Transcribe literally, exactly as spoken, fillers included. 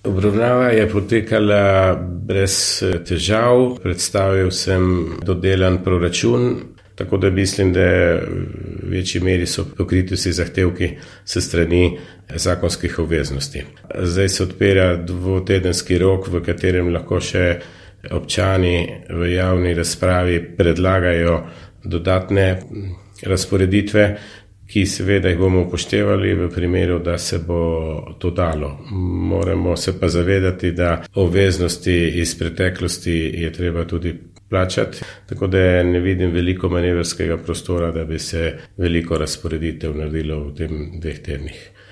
Obravnava je potekala brez težav, predstavil sem dodelan proračun, tako da mislim, da v večji meri so pokriti vsi zahtevki s strani zakonskih obveznosti. Zdaj se odpira dvotedenski rok, v katerem lahko še občani v javni razpravi predlagajo dodatne razporeditve, ki seveda jih bomo upoštevali v primeru, da se bo to dalo. Moramo se pa zavedati, da obveznosti iz preteklosti je treba tudi plačati, tako da ne vidim veliko manevrskega prostora, da bi se veliko razporeditev naredilo v tem dveh tednih.